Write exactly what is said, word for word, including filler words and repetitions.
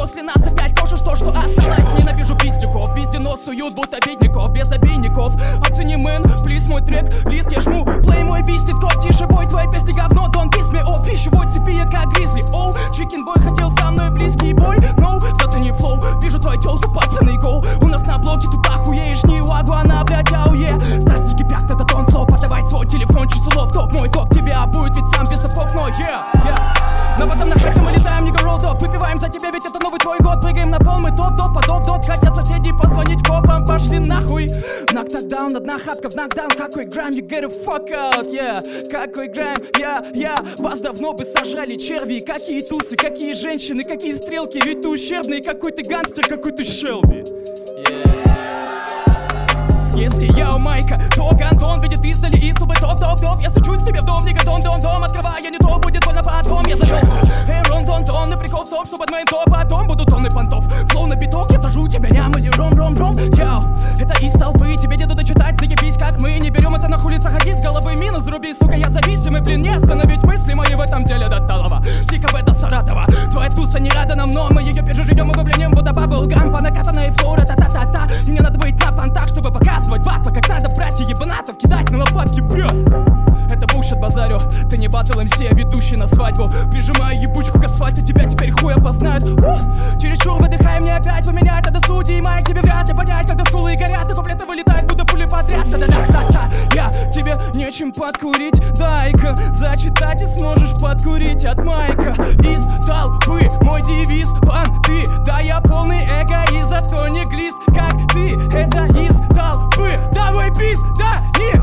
после нас опять кожишь то, что осталось. Ненавижу пиздюков, везде нос суют, будто бедняков, без обидников. Оцени, мэн, плиз, мой трек, лист я жму. Плей мой виснет, кот, тише, бой, твоя песня говно, don't diss me. О, пищевой цепи я как гризли. Оу, чикен бой хотел со мной близкий бой. No, зацени флоу, вижу твою тёлку, пацаны, гоу. У нас на блоке тут охуеешь, не уагуана, блядь, ауе. Страсти кипят, это тон флоу, подавай свой телефон, часу лоб, топ. Мой топ тебя будет, ведь сам без сапог, но yeah, yeah. Но потом на хате мы летаем, не город, топ. Выпиваем за тебя, ведь это новый твой год. Прыгаем на пол, мы топ-топ, подоп-дот. Хотят соседи позвонить копам, пошли нахуй. Нок-токдаун, одна хатка в нокдаун. Какой грамм, you get a fuck out, yeah. Какой грамм, я, yeah, я yeah. Вас давно бы сожрали черви. Какие тусы, какие женщины, какие стрелки. Ведь ты ущербный, какой ты гангстер, какой ты Шелби, yeah. Если я у Майка, то Гантон видит издали и слабый топ-топ-топ. Я стучусь тебе в дом, не дом-дом-дом. Открывая не то, будет больно потом. Я завелся, эй, рон-дон-дон. И прикол в том, что под моим топ, потом будут тонны понтов. Флоу на биток, я сажу тебя ням или ром-ром-ром. Йоу, это из толпы, тебе не надо читать, заебись, как мы. Не берем это на улицах, а с головы минус заруби, сука, я зависимый, блин, не остановить мысли мои в этом деле до талого. Тихо в это Саратова, твоя туса не рада нам, но мы ее переживем углублением, будто баблгам по накатанной флора, та-та-та-та. И мне надо быть на понтах, чтобы показывать батла, как надо брать и ебанатов кидать на лопатки, бля. Это бушит базарю, ты не батл эм си, а ведущий на свадьбу. Прижимаю ебучку к асфальту, тебя теперь хуй опознают. Чересчур выдыхай, мне опять поменять, это студии, майк тебе вряд ли понять, когда скулы горят, и куплеты вылетают, будто пули подряд. Та-да-да-та-та, я тебе нечем подкурить, дай-ка зачитать и сможешь подкурить от майка. Из толпы мой девиз, понты, да я полный эгоист, зато не глист, как ты, это из толпы. Давай пизда, не